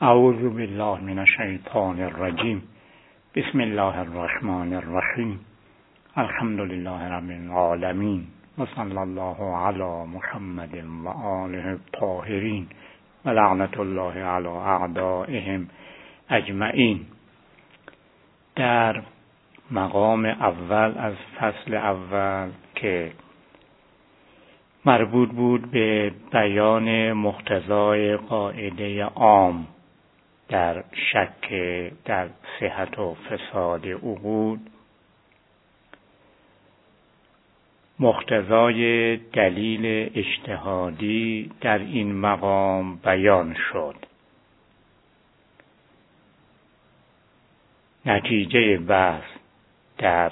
اعوذ بالله من الشیطان الرجیم. بسم الله الرحمن الرحیم. الحمد لله رب العالمین و صلی الله علی محمد و آله الطاهرین و لعنت الله علی اعدائهم اجمعین. در مقام اول از فصل اول که مربوط بود به بیان مقتضای قاعده عام در شک در صحت و فساد عقود، مقتضای دلیل اجتهادی در این مقام بیان شد. نتیجه بحث در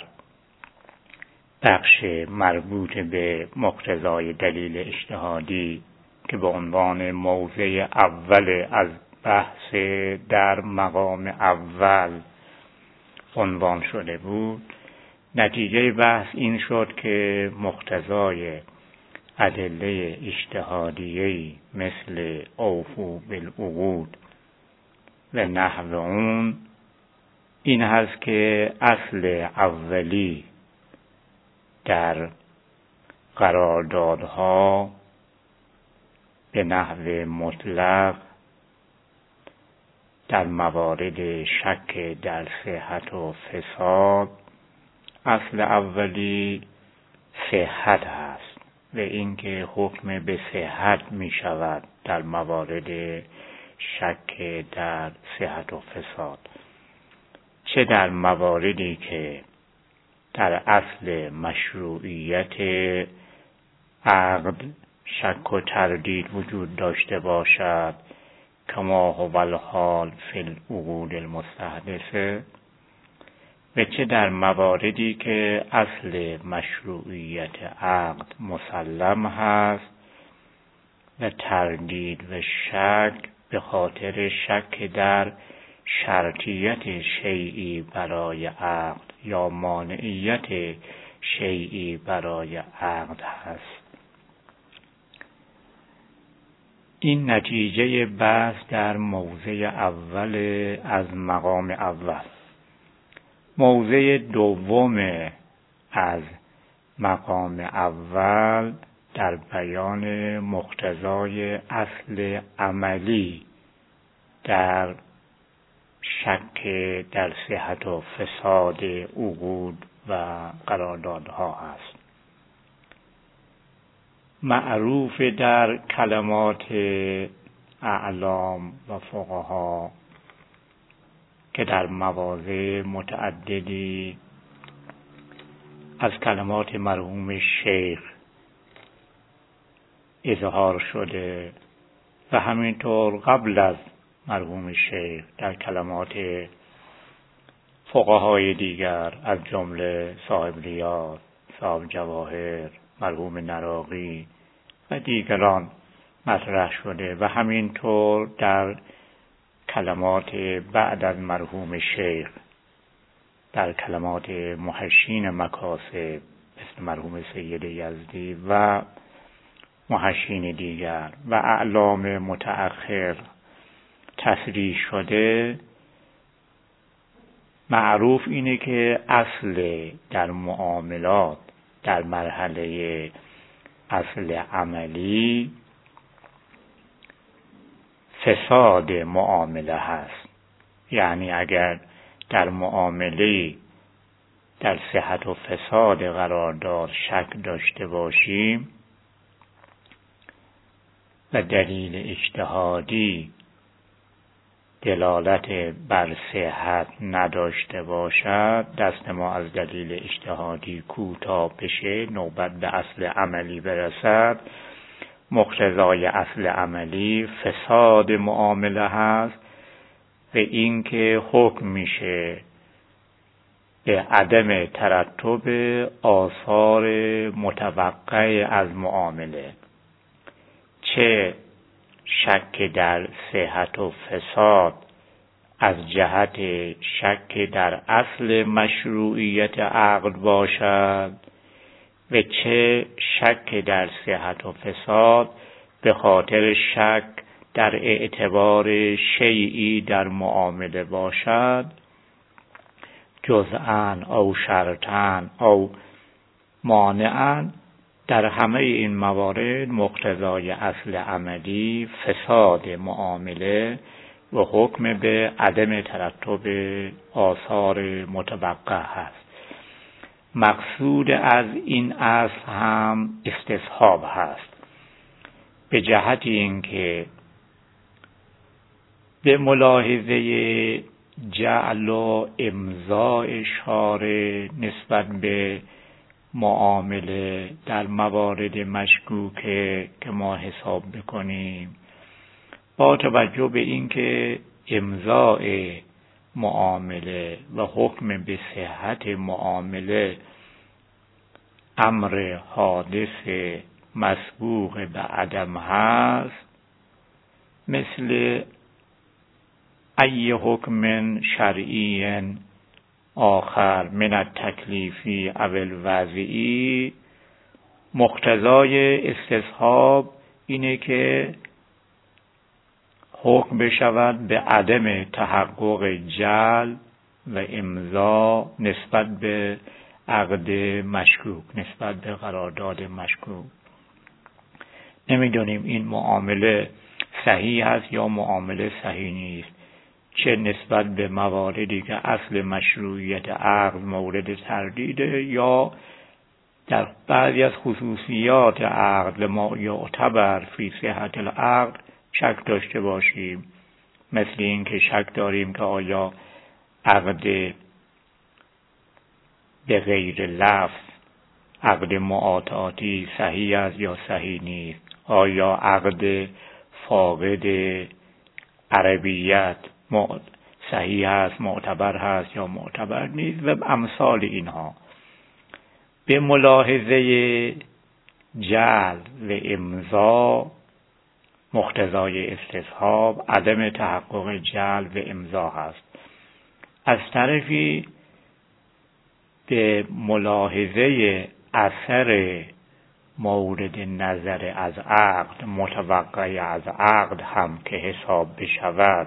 بخش مربوط به مقتضای دلیل اجتهادی که به عنوان موضع اول از بحث در مقام اول عنوان شده بود، نتیجه بحث این شد که مقتضای ادله اجتهادیه‌ای مثل اوفوا بالعقود و نحو اون این هست که اصل اولی در قراردادها به نحو مطلق در موارد شک در صحت و فساد، اصل اولی صحت هست و اینکه حکم به صحت می شود در موارد شک در صحت و فساد، چه در مواردی که در اصل مشروعیت عقد شک و تردید وجود داشته باشد کما هو الحال فی العقود المستحدثه، و چه در مواردی که اصل مشروعیت عقد مسلم هست و تردید و شک به خاطر شک در شرطیت شیئی برای عقد یا مانعیت شیئی برای عقد هست. این نتیجه بحث در موضع اول از مقام اول. موضع دوم از مقام اول در بیان مقتضای اصل عملی در شک در صحت و فساد عقود و قراردادها است. معروف در کلمات اعلام و فقها که در مواضع متعددی از کلمات مرحوم شیخ اظهار شده و همینطور قبل از مرحوم شیخ در کلمات فقهای دیگر از جمله صاحب ریاض، صاحب جواهر، مرحوم نراقی و دیگران مطرح شده و همینطور در کلمات بعد از مرحوم شیخ در کلمات محشین مکاسب مثل مرحوم سید یزدی و محشین دیگر و اعلام متأخر تصریح شده. معروف اینه که اصل در معاملات در مرحله اصل عملی فساد معامله هست. یعنی اگر در معامله در صحت و فساد قرارداد شک داشته باشیم و دلیل اجتهادی دلالت بر صحت نداشته باشد، دست ما از دلیل اجتهادی کوتاه بشه، نوبت به اصل عملی برسد، مقتضای اصل عملی فساد معامله هست و اینکه حکم میشه به عدم ترتب آثار متوقع از معامله، چه شک در صحت و فساد از جهت شک در اصل مشروعیت عقد باشد و چه شک در صحت و فساد به خاطر شک در اعتبار شیئی در معامله باشد، جزءاً او شرطاً او مانعاً، در همه این موارد مقتضای اصل عملی فساد معامله و حکم به عدم ترتب آثار متوقع هست. مقصود از این اصل هم استصحاب هست، به جهت اینکه به ملاحظه جعل و امضاء شارع نسبت به معامله در موارد مشکوکه که ما حساب بکنیم، با توجه به اینکه امضاء معامله و حکم به صحت معامله امر حادث مسبوق به عدم هست، مثل ای حکم شرعی آخر من التکلیفی او الوضعی، مقتضای استصحاب اینه که حکم بشود به عدم تحقق جعل و امضا نسبت به عقد مشکوک، نسبت به قرارداد مشکوک. نمیدونیم این معامله صحیح است یا معامله صحیح نیست، چه نسبت به مواردی که اصل مشروعیت عقد مورد تردیده، یا در بعضی از خصوصیات عقد ما یعتبر فی صحت العقد شک داشته باشیم، مثل این که شک داریم که آیا عقد به غیر لفظ، عقد معاطاتی صحیح است یا صحیح نیست، آیا عقد فاقد عربیت صحیح است، معتبر هست یا معتبر نیست و امثال اینها. به ملاحظه جعل و امضا مقتضای استصحاب عدم تحقق جعل و امضا هست. از طرفی به ملاحظه اثر مورد نظر از عقد، متوقع از عقد هم که حساب بشود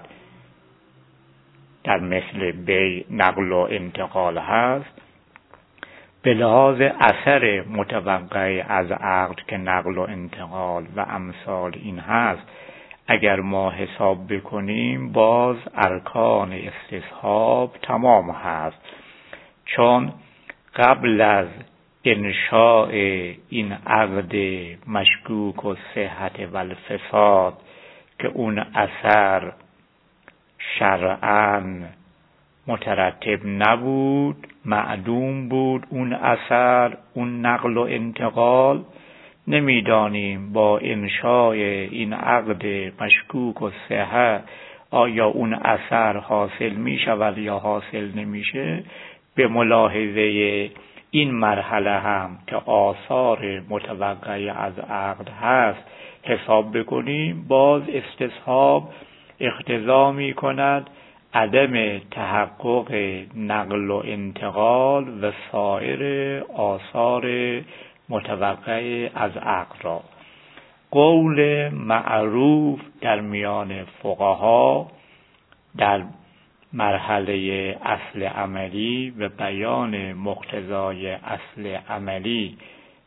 در مثل بیع، نقل و انتقال هست، به لحاظ اثر متوقع از عقد که نقل و انتقال و امثال این هست، اگر ما حساب بکنیم باز ارکان استصحاب تمام هست، چون قبل از انشاء این عقد مشکوک و صحت و الفساد که اون اثر شرعاً مترتب نبود، معدوم بود اون اثر، اون نقل و انتقال، نمیدانیم با انشاء این عقد مشکوک و صحت آیا اون اثر حاصل می شود یا حاصل نمیشه. به ملاحظه این مرحله هم که آثار متوقع از عقد هست حساب بکنیم، باز استصحاب اقتضا می کند عدم تحقق نقل و انتقال و سایر آثار متوقع از عقد را. قول معروف در میان فقها در مرحله اصل عملی و بیان مقتضای اصل عملی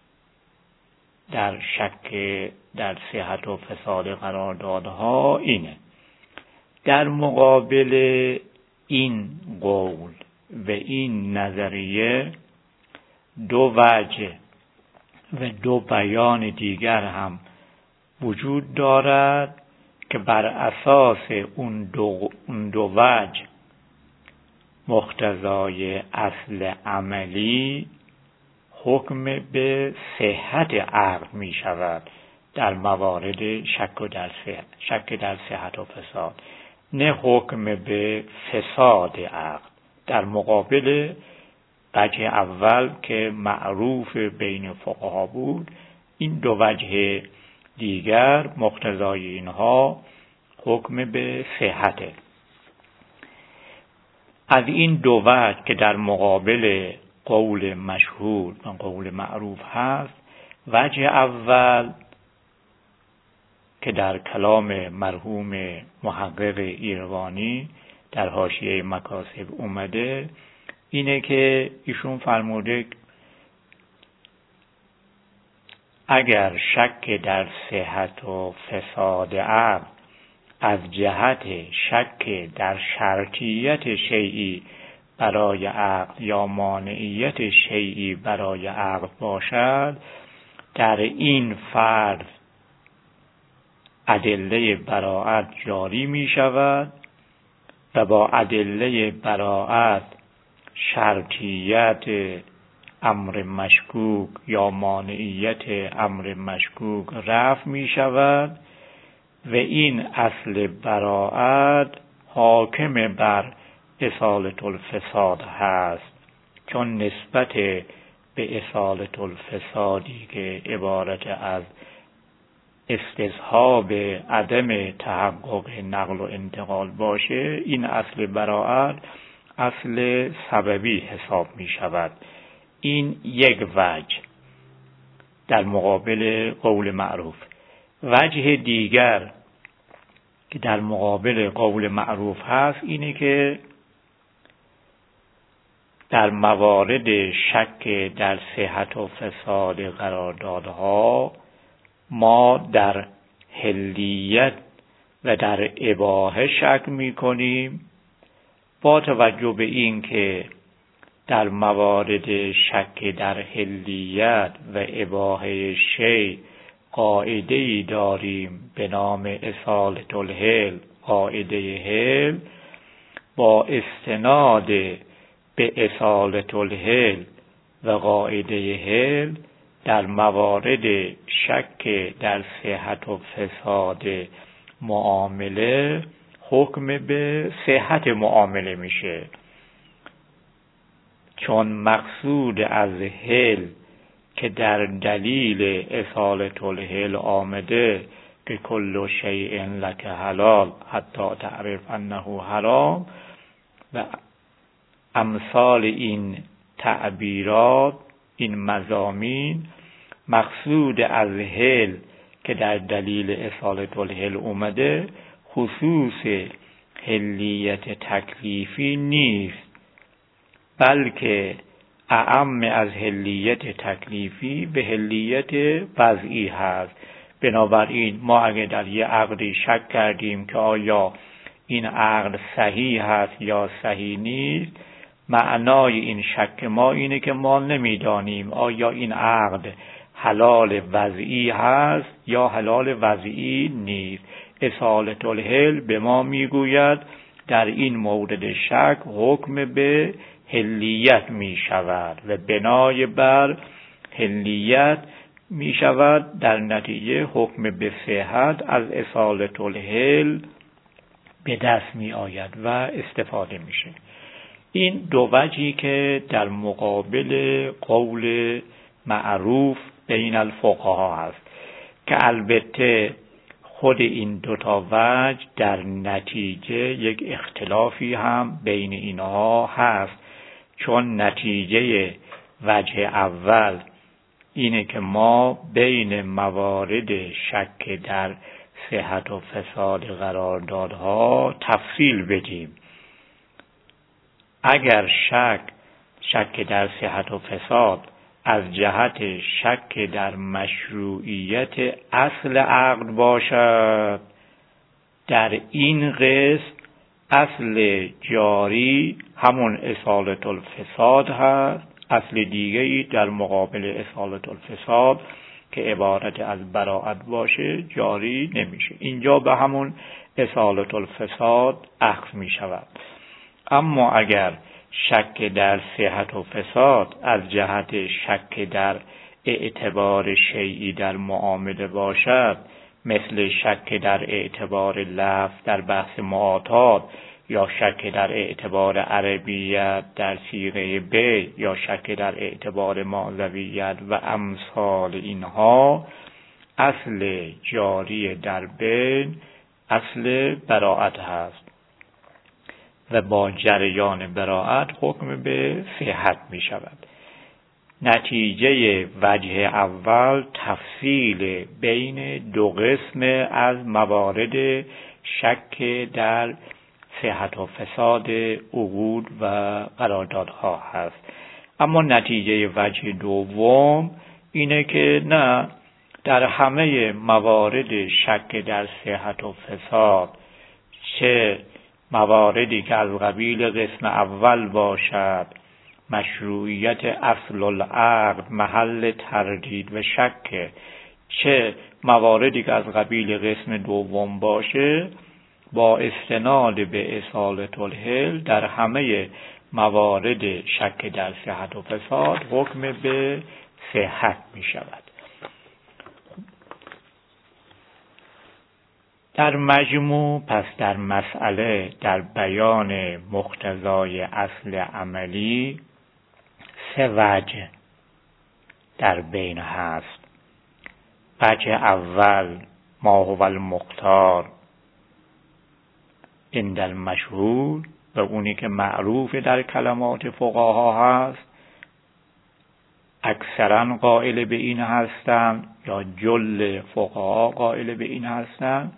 در شک در صحت و فساد قراردادها اینه. در مقابل این قول و این نظریه دو وجه و دو بیان دیگر هم وجود دارد که بر اساس اون دو وجه مقتضای اصل عملی حکم به صحت عقد می شود در موارد شک در صحت و فساد، نه حکم به فساد عقد. در مقابل وجه اول که معروف بین فقها بود، این دو وجه دیگر مقتضای اینها حکم به صحته. از این دو وجه که در مقابل قول مشهور و قول معروف هست، وجه اول که در کلام مرحوم محقق ایروانی در حاشیه مکاسب اومده اینه که ایشون فرموده اگر شک در صحت و فساد عقل از جهت شک در شرطیت شیئی برای عقل یا مانعیت شیئی برای عقل باشد، در این فرض ادله براءت جاری می شود و با ادله براءت شرطیت امر مشکوک یا مانعیت امر مشکوک رفع می شود و این اصل براءت حاکم بر اصالة الفساد هست، چون نسبت به اصالة الفسادی که عبارت از استصحاب عدم تحقق نقل و انتقال باشه، این اصل براءت اصل سببی حساب می شود. این یک وجه در مقابل قول معروف. وجه دیگر که در مقابل قول معروف هست اینه که در موارد شک در صحت و فساد قراردادها ما در حلیت و در اباحه شک می کنیم، با توجه به این که در موارد شک در حلیت و اباحه شیء قاعده‌ای داریم به نام اصالة الحل، قاعده حل. با استناد به اصالة الحل و قاعده حل در موارد شک در صحت و فساد معامله حکم به صحت معامله میشه، چون مقصود از حل که در دلیل اصالة الحل آمده که کل شیء لک حلال حتی تعرف انه حرام و امثال این تعبیرات، این مضامین، مقصود از حل که در دلیل اصالة الحل اومده خصوص حلیت تکلیفی نیست، بلکه اعم از حلیت تکلیفی به حلیت وضعی هست. بنابراین ما اگه در یه عقدی شک کردیم که آیا این عقد صحیح هست یا صحیح نیست، معنای این شک ما اینه که ما نمیدانیم آیا این عقد حلال وضعی هست یا حلال وضعی نیست. اصالة الحل به ما میگوید در این مورد شک حکم به حلیت می شود و بنای بر حلیت می شود در نتیجه حکم به صحت از اصالة الحل به دست می آید و استفاده میشه. این دو وجهی که در مقابل قول معروف بین الفقها هست که البته خود این دوتا وجه در نتیجه یک اختلافی هم بین اینها هست، چون نتیجه وجه اول اینه که ما بین موارد شک در صحت و فساد قراردادها تفصیل بدیم. اگر شک در صحت و فساد از جهت شک در مشروعیت اصل عقد باشد، در این قسم اصل جاری همون اصالة الفساد هست، اصل دیگری در مقابل اصالة الفساد که عبارت از براءت باشه جاری نمیشه. اینجا به همون اصالة الفساد اخذ می شود. اما اگر شک در صحت و فساد از جهت شک در اعتبار شیئی در معامله باشد، مثل شک در اعتبار لفظ در بحث معاطات یا شک در اعتبار عربیت در صیغه بیع یا شک در اعتبار معنویت و امثال اینها، اصل جاری در بین اصل براءت هست و با جریان براءت حکم به صحت می شود. نتیجه وجه اول تفصیل بین دو قسم از موارد شک در صحت و فساد عقود و قراردادها هست. اما نتیجه وجه دوم اینه که نه، در همه موارد شک در صحت و فساد، چه مواردی که از قبیل قسم اول باشد، مشروعیت اصل العقد محل تردید و شک، چه مواردی که از قبیل قسم دوم باشه، با استناد به اصالة الحل در همه موارد شک در صحت و فساد حکم به صحت می شود. در مجموع پس در مسئله در بیان مقتضای اصل عملی 3 وجه در بین هست. وجه اول ما هو المختار عند المشهور، و اونی که معروف در کلمات فقها هست، اکثرا قائل به این هستند یا جل فقها قائل به این هستند.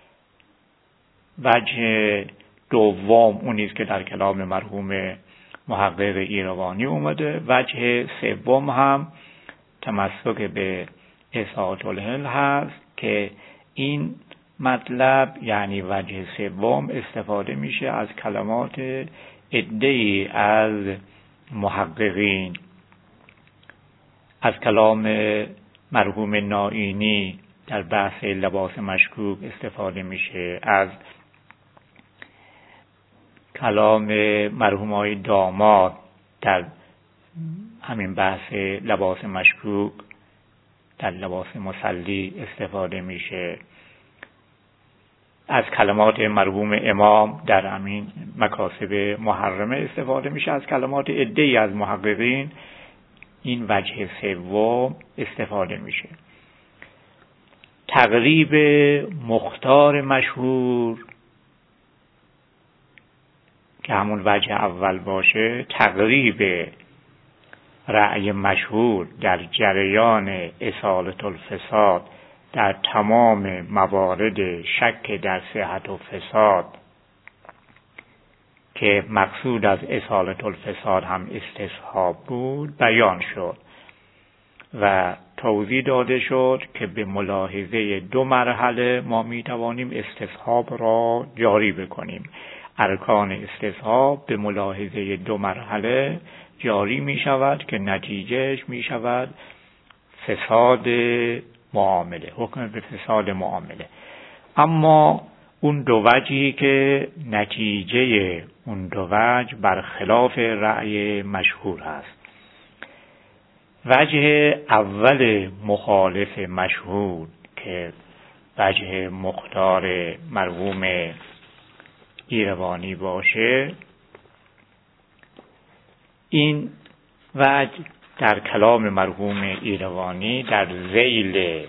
وجه دوم اونی است که در کلام مرحوم محقق ایروانی اومده. وجه سوم هم تمسک به اصالة الحل هست که این مطلب یعنی وجه سوم استفاده میشه از کلمات عده‌ای از محققین. از کلام مرحوم نائینی در بحث لباس مشکوک استفاده میشه، از کلام مرحوم آقای داماد در همین بحث لباس مشکوک در لباس مصلی استفاده میشه، از کلمات مرحوم امام در همین مکاسب محرمه استفاده میشه، از کلمات عده‌ای از محققین این وجه سوم استفاده میشه. تقریب مختار مشهور که همون وجه اول باشه، تقریب رأی مشهور در جریان اصالة الفساد در تمام موارد شک در صحت و فساد که مقصود از اصالة الفساد هم استصحاب بود بیان شد و توضیح داده شد که به ملاحظه 2 مرحله ما می توانیم استصحاب را جاری بکنیم. ارکان استصحاب به ملاحظه 2 مرحله جاری می شود که نتیجهش می شود فساد معامله، حکم به فساد معامله. اما اون 2 وجهی که نتیجه اون 2 وجه برخلاف رأی مشهور هست. وجه اول مخالف مشهور که وجه مختار مرحوم ایروانی باشه، این وجه در کلام مرحوم ایروانی در ذیل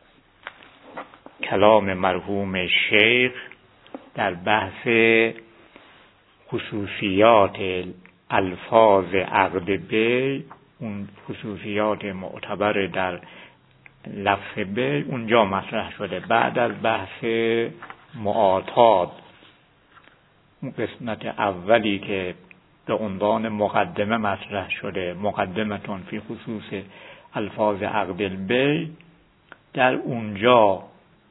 کلام مرحوم شیخ در بحث خصوصیات الفاظ عقد بیع، اون خصوصیات معتبر در لفظ بیع اونجا مطرح شده. بعد از بحث معاطات، اون قسمت اولی که به عنوان مقدمه مطرح شده، مقدمتون فی خصوص الفاظ عقد البیع، در اونجا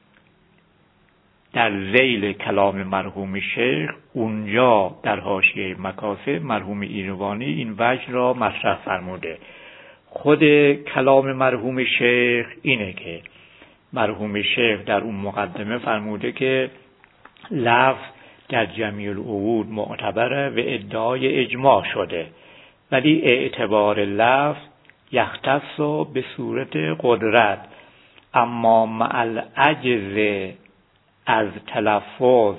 در ذیل کلام مرحوم شیخ، اونجا در حاشیه مکاسب مرحوم ایروانی این وجه را مطرح فرموده. خود کلام مرحوم شیخ اینه که مرحوم شیخ در اون مقدمه فرموده که لفظ در جمیع العقود معتبره و ادعای اجماع شده، ولی اعتبار لفظ یختص به صورت قدرت، اما مع العجز از تلفظ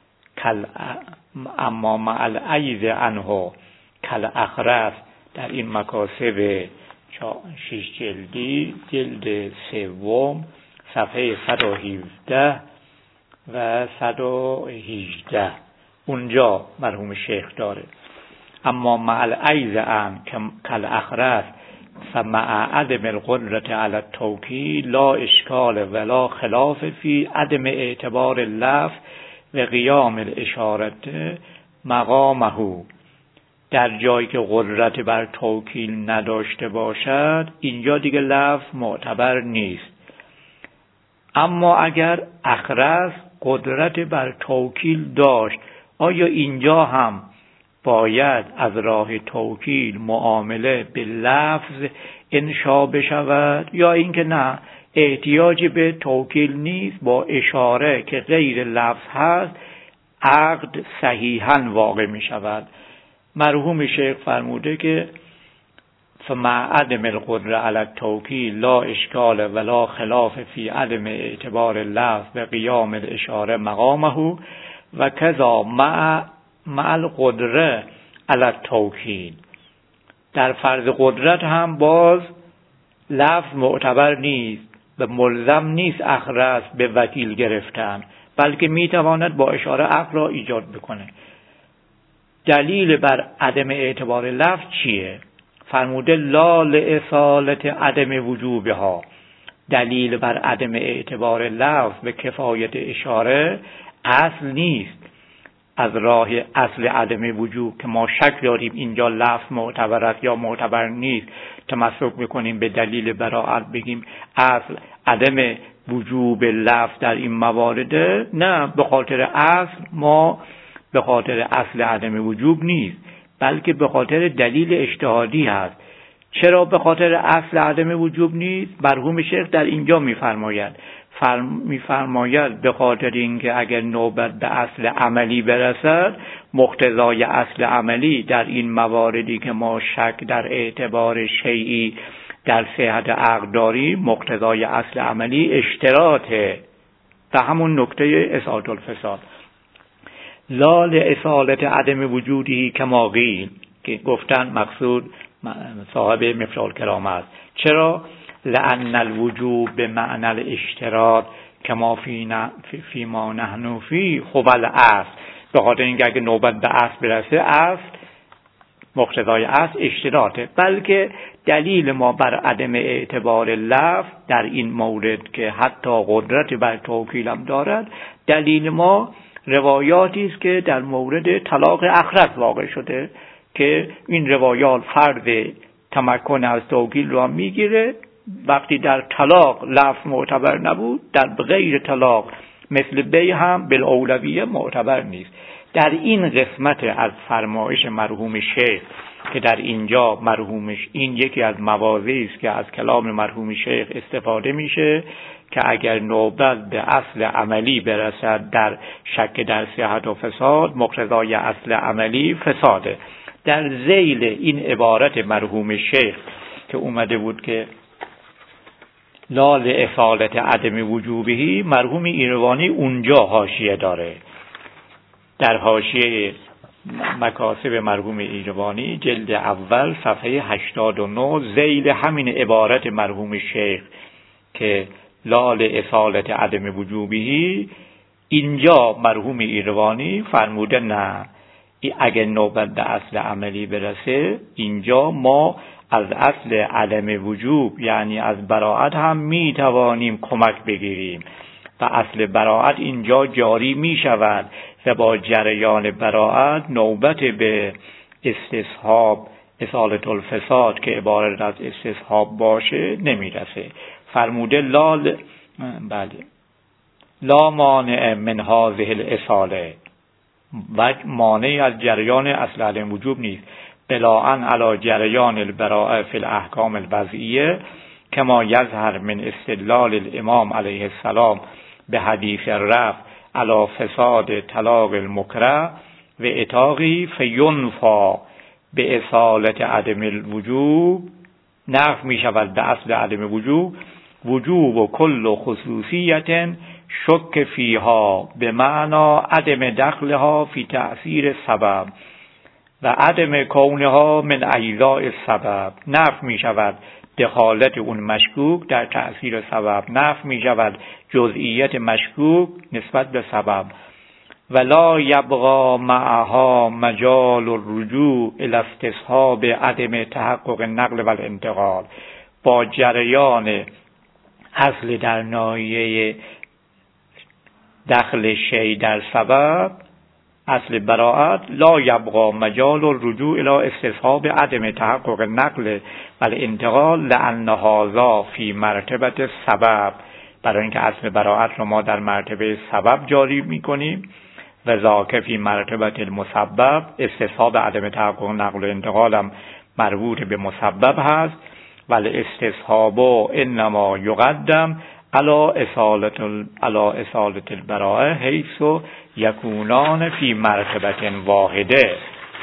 اما مع العجز عنه کالاخرس. در این مکاسب 6 جلدی، جلد 3 صفحه 117 و 118 اونجا مرحوم شیخ داره. اما مع العجز عن کالاخرس فمع عدم القدرة على التوکیل لا اشکال ولا خلاف فی عدم اعتبار اللفظ و قیام الاشارت مقامه. در جایی که قدرت بر توکیل نداشته باشد اینجا دیگه لفظ معتبر نیست. اما اگر اخرس قدرت بر توکیل داشت، آیا اینجا هم باید از راه توکیل معامله به لفظ انشا بشود یا اینکه نه احتیاجی به توکیل نیست، با اشاره که غیر لفظ هست عقد صحیحاً واقع می شود؟ مرحوم شیخ فرموده که فمع عدم القدرة على التوکیل لا اشکال ولا خلاف فی عدم اعتبار اللفظ و قیام الاشاره مقامه و کذا مع القدرة على التوکیل. در فرض قدرت هم باز لفظ معتبر نیست و ملزم نیست اخرس به وکیل گرفتن، بلکه میتواند با اشاره عقل را ایجاد بکنه. دلیل بر عدم اعتبار لفظ چیه؟ فرموده لا لاصالت عدم وجوبها. دلیل بر عدم اعتبار لفظ به کفایت اشاره اصل نیست از راه اصل عدم وجوب که ما شک داریم اینجا لفظ معتبر است یا معتبر نیست، تمسک بکنیم به دلیل براعت بگیم اصل عدم وجوب لفظ در این موارد. نه، به خاطر اصل ما به خاطر اصل عدم وجوب نیست، بلکه به خاطر دلیل اجتهادی هست. چرا به خاطر اصل عدم وجوب نیست؟ مرحوم شیخ در اینجا میفرماید به خاطر اینکه اگر نوبت به اصل عملی برسد، مقتضای اصل عملی در این مواردی که ما شک در اعتبار شیعی در صحت عقد داریم، مقتضای اصل عملی اشتراطه و همون نکته اصالت الفساد. لا لاصالت عدم وجودی کما قیل، که گفتن مقصود صاحب مفتاح الکرام است. چرا؟ لأن الوجوب به معنی الاشتراط کما فی ما نحن فی هو الاصل. به خاطر اینکه اگه نوبت به اصل برسه، اصل مقتضای اصل اشتراطه. بلکه دلیل ما بر عدم اعتبار لفظ در این مورد که حتی قدرت بر توکیل هم دارد، دلیل ما روایاتی است که در مورد طلاق اخرس واقع شده که این روایات فرض تمکن از توکیل را میگیره. وقتی در طلاق لفظ معتبر نبود، در غیر طلاق مثل بی هم بالاولویه معتبر نیست. در این قسمت از فرمایش مرحوم شیخ که در اینجا مرحومش این یکی از مواضعی است که از کلام مرحوم شیخ استفاده میشه که اگر نوبت به اصل عملی برسد در شک در صحت و فساد، مقتضای اصل عملی فساده. در ذیل این عبارت مرحوم شیخ که اومده بود که لا لاصالت عدم وجوبهی، مرحوم ایروانی اونجا حاشیه داره. در حاشیه مکاسب مرحوم ایروانی جلد اول صفحه 89 ذیل همین عبارت مرحوم شیخ که لا لاصالت عدم وجوبهی، اینجا مرحوم ایروانی فرموده نه، اگر نوبت به اصل عملی برسه، اینجا ما از اصل عدم وجوب یعنی از براعت هم می توانیم کمک بگیریم و اصل براعت اینجا جاری می شود و با جریان براعت نوبت به استصحاب اصالت الفساد که عبارت از استصحاب باشه نمی رسه. فرموده لا مانع من هذه الاصاله، و مانعی از جریان اصل عدم وجوب نیست، بلاءً علی جریان البراءه فی الاحکام الوضعیه کما یظهر من استدلال الامام علیه السلام به حدیث رفع علی فساد طلاق المکره و اطاقی فینفا به اصالت عدم الوجوب. نفی می شود به اصل عدم وجوب وجوب و کل خصوصیت شک فیها به معنا عدم دخلها فی تأثیر سبب و عدم کونها من اجزاء السبب. نفی می شود دخالت اون مشکوک در تأثیر سبب، نفی می شود جزئیت مشکوک نسبت به سبب. ولا یبقى معها مجال الرجوع الی استصحاب عدم تحقق نقل و الانتقال. با جریان اصل در ناحیه دخل شی در سبب، اصل براءت، لا یبقى مجال الرجوع الی استصحاب عدم تحقق نقل و الانتقال لأن هذا فی مرتبه سبب، برای اینکه اصل براءت رو ما در مرتبه سبب جاری میکنیم و ذاک فی مرتبه المسبب، استصحاب عدم تحقق نقل و انتقال هم مربوط به مسبب هست. ولی استصحاب انما یقدم علی اصالة البراءه حیث یکونان فی مرتبه واحده.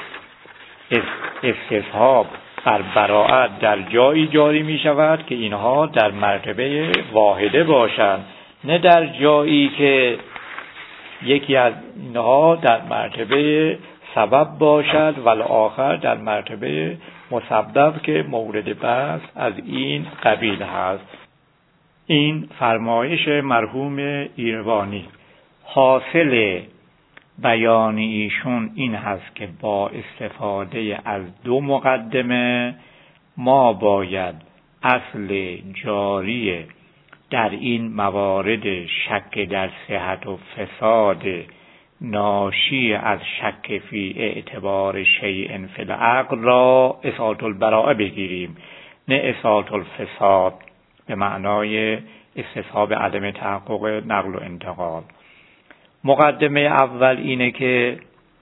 استصحاب بر براءت در جایی جاری می شود که اینها در مرتبه واحده باشند، نه در جایی که یکی از اینها در مرتبه سبب باشد و آخر در مرتبه مسبب که مورد بحث از این قبیل هست. این فرمایش مرحوم ایروانی. حاصل بیان ایشون این هست که با استفاده از دو مقدمه ما باید اصل جاری در این موارد شک در صحت و فساد ناشی از شک فی اعتبار شیء فی العقل را اصالة البراءه بگیریم، نه اصالة الفساد به معنای استصحاب عدم تحقق نقل و انتقال. مقدمه اول اینه که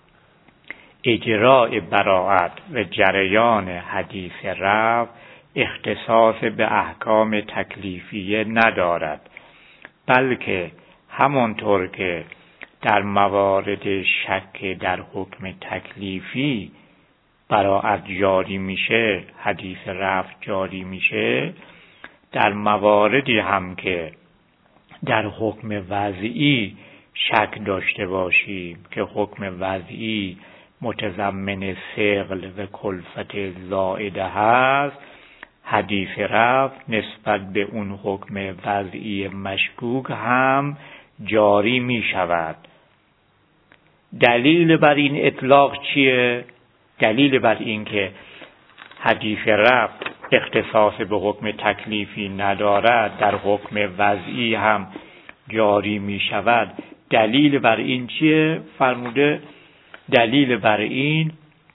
اجراء براءت و جریان حدیث رفع اختصاص به احکام تکلیفیه ندارد، بلکه همانطور که در موارد شک در حکم تکلیفی براءت جاری میشه، حدیث رفع جاری میشه، در مواردی هم که در حکم وضعی شک داشته باشیم که حکم وضعی متضمن ثقل و کلفت زائده هست، حدیث رفع نسبت به اون حکم وضعی مشکوک هم جاری می شود. دلیل بر این اطلاق چیه؟ دلیل بر این که حدیث رفع اختصاص به حکم تکلیفی ندارد، در حکم وضعی هم جاری می شود. دلیل بر این چیه؟ فرموده دلیل بر این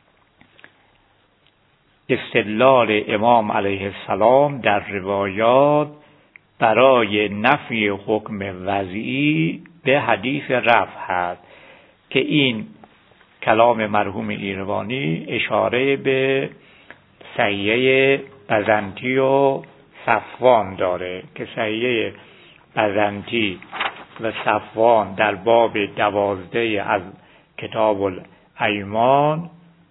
استدلال امام علیه السلام در روایات برای نفی حکم وضعی به حدیث رفع هست که این کلام مرحوم ایروانی اشاره به صحیحه بزنطی و صفوان داره که صحیحه بزنطی و صفوان در باب 12 از کتاب الایمان،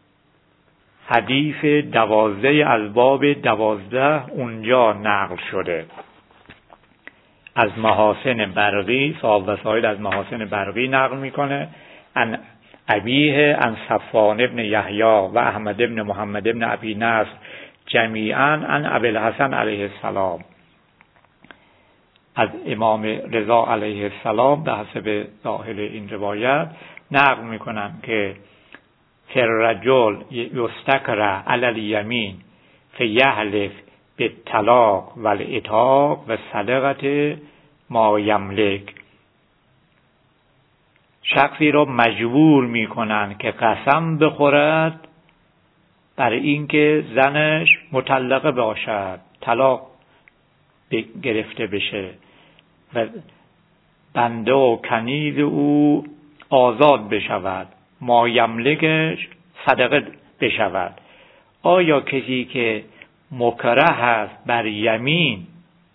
حدیث 12 از باب 12 اونجا نقل شده از محاسن برقی، صاحب وسائل از محاسن برقی نقل میکنه ان ابیه ان صفوان ابن یحیی و احمد ابن محمد ابن ابی نصر جمیعا ان ابی الحسن علیه السلام. از امام رضا علیه السلام به حسب ظاهر این روایت نقل میکنن که فررجل یستکره علی الیمین فیحلف بالطلاق والعتاق و صدقه ما یملک. شخصی را مجبور میکنن که قسم بخورد بر اینکه زنش مطلقه باشد، طلاق گرفته بشه و بنده و کنیز او آزاد بشود، ما یملکش صدقه بشود. آیا کسی که مکره هست بر یمین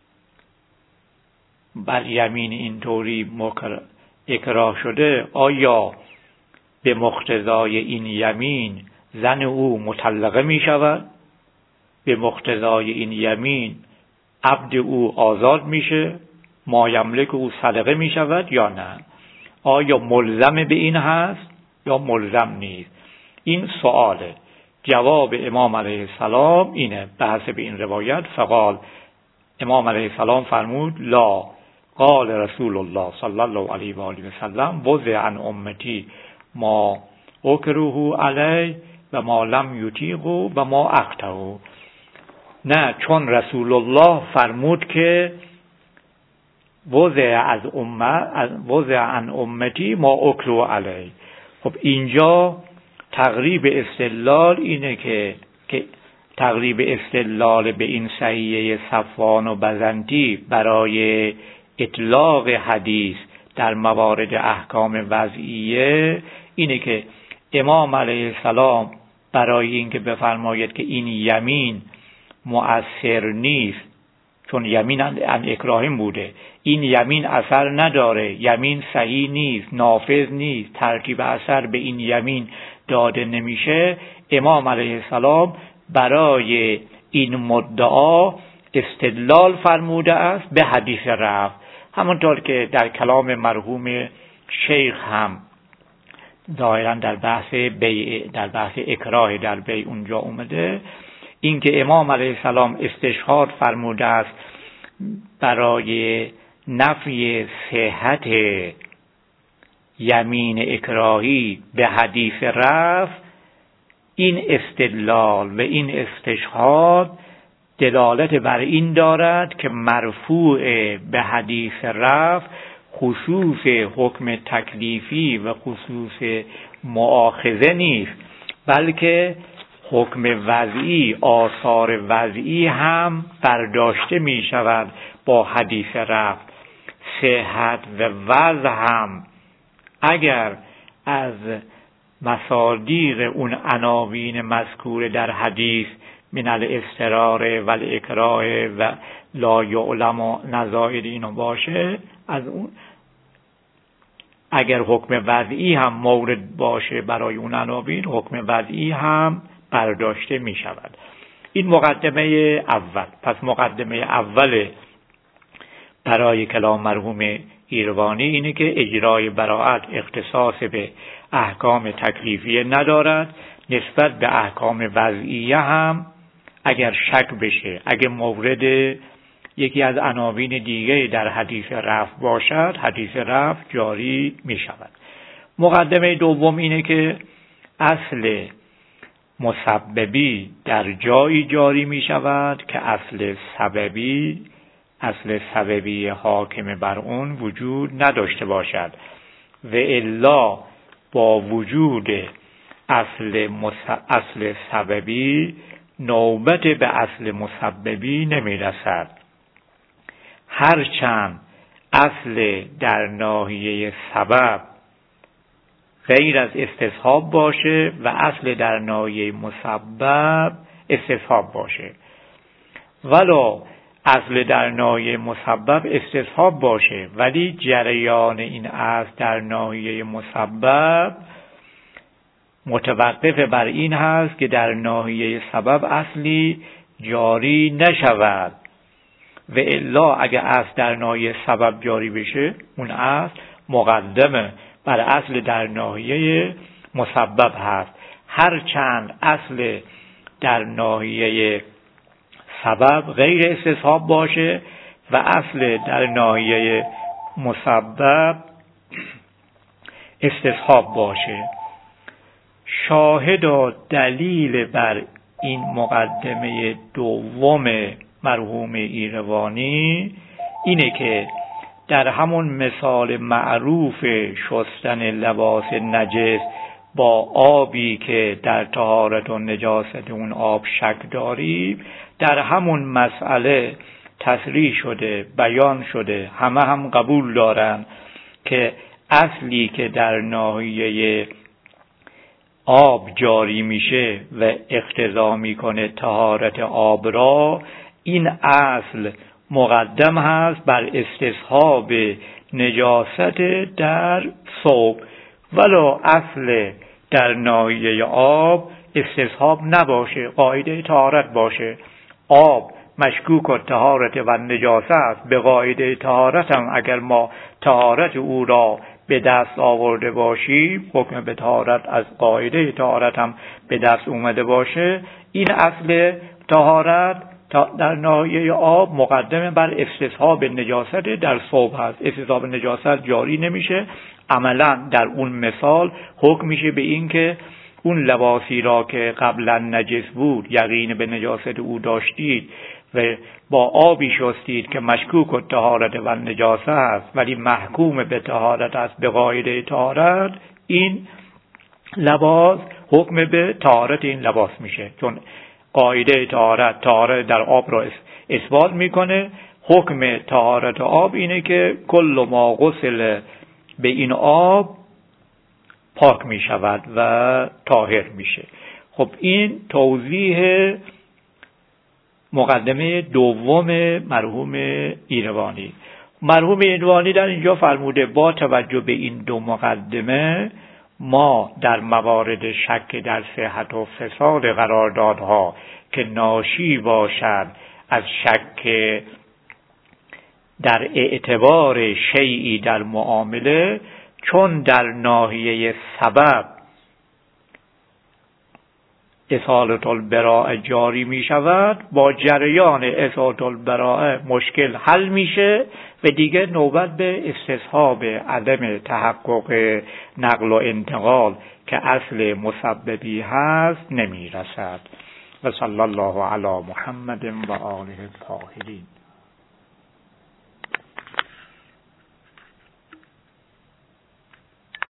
اینطوری اکراه شده، آیا به مقتضای این یمین زن او مطلقه می شود؟ به مقتضای این یمین عبد او آزاد میشه، ما یملک او صدقه می شود یا نه؟ آیا ملزم به این هست یا ملزم نیست؟ این سؤاله. جواب امام علیه السلام اینه به حسب این روایت. فقال امام علیه السلام فرمود لا قال رسول الله صلی الله علیه و آله و سلم وضع عن امتی ما اکره علی و ما لم یطیقوا و ما اقطعوا. نه، چون رسول الله فرمود که وضع عن امتی ما اکره علی. خب اینجا تقریب استدلال اینه که تقریب استدلال به این صحیحه صفوان و بزنطی برای اطلاق حدیث در موارد احکام وضعیه اینه که امام علیه السلام برای اینکه بفرماید که این یمین مؤثر نیست، چون یمین ان اکراهیم بوده، این یمین اثر نداره، یمین صحیح نیست، نافذ نیست، ترتیب اثر به این یمین داده نمیشه، امام علیه السلام برای این مدعا استدلال فرموده است به حدیث رفع. همونطور که در کلام مرحوم شیخ هم ظاهرا در بحث اکراه در بیع اونجا اومده، اینکه امام علیه السلام استشهاد فرموده است برای نفی صحت یمین اکراهی به حدیث رفع، این استدلال و این استشهاد دلالت بر این دارد که مرفوع به حدیث رفع خصوص حکم تکلیفی و خصوص مؤاخذه نیست، بلکه حکم وضعی، آثار وضعی هم برداشته می شود با حدیث رفع. صحت و وضع هم اگر از مصادیق اون عناوین مذکور در حدیث من الاضطرار و الاکراه و لا یعلم و نظائر اینو باشه، از اون اگر حکم وضعی هم مورد باشه برای اون عناوین، حکم وضعی هم برداشته می شود. این مقدمه اول. پس مقدمه اول برای کلام مرحوم ایروانی اینه که اجرای براءت اختصاص به احکام تکلیفیه ندارد، نسبت به احکام وضعیه هم اگر شک بشه، اگر مورد یکی از عناوین دیگه در حدیث رفع باشد، حدیث رفع جاری می شود. مقدمه دوم اینه که اصل مسببی در جایی جاری می شود که اصل سببی حاکم بر اون وجود نداشته باشد و الا با وجود اصل سببی نوبت به اصل مسببی نمی رسد. هرچند اصل در ناحیه سبب غیر از استصحاب باشه و اصل در ناحیه مسبب استصحاب باشه، ولو اصل در ناحیه مسبب استصحاب باشه ولی جریان این اصل در ناحیه مسبب متوقف بر این هست که در ناحیه سبب اصلی جاری نشود و الا اگه اصل در ناحیه سبب جاری بشه، اون اصل مقدمه بر اصل در ناحیه مسبب هست. هرچند اصل در ناحیه سبب غیر استصحاب باشه و اصل در ناحیه مسبب استصحاب باشه. شاهد و دلیل بر این مقدمه دوم مرحوم ایروانی اینه که در همون مثال معروف شستن لباس نجس با آبی که در طهارت و نجاست اون آب شک داریم، در همون مسئله تصریح شده، بیان شده، همه هم قبول دارن که اصلی که در ناحیه آب جاری میشه و اقتضا میکنه طهارت آب را، این اصل مقدم هست بر استصحاب نجاست در ثوب، ولو اصل در ناحیه آب استصحاب نباشه، قاعده طهارت باشه. آب مشکوک و طهارت و نجاست است، به قاعده طهارت هم اگر ما طهارت او را به دست آورده باشیم، حکم به طهارت از قاعده طهارت هم به دست اومده باشه، این اصل طهارت در ناحیه آب مقدمه بر استصحاب نجاست در صبح هست. استصحاب نجاست جاری نمیشه. عملا در اون مثال حکم میشه به این که اون لباسی را که قبلا نجس بود، یقین به نجاست او داشتید و با آبی شستید که مشکوک و طهارت و نجاسه است ولی محکوم به طهارت است به قاعده طهارت، این لباس حکم به طهارت این لباس میشه، چون قاعده طهارت در آب را اثبات میکنه. حکم طهارت آب اینه که کل ما غسل به این آب پاک می شود و طاهر میشه. خب این توضیح مقدمه دوم مرحوم ایروانی. مرحوم ایروانی در اینجا فرموده با توجه به این دو مقدمه ما در موارد شک در صحت و فساد قراردادها که ناشی باشد از شک در اعتبار شیئی در معامله، چون در ناحیه سبب اصالت البراءه جاری می شود، با جریان اصالت البراءه مشکل حل میشه و دیگه نوبت به استصحاب عدم تحقق نقل و انتقال که اصل مسببی هست نمی رسد. و صلی الله علی محمد و آله الطاهرین.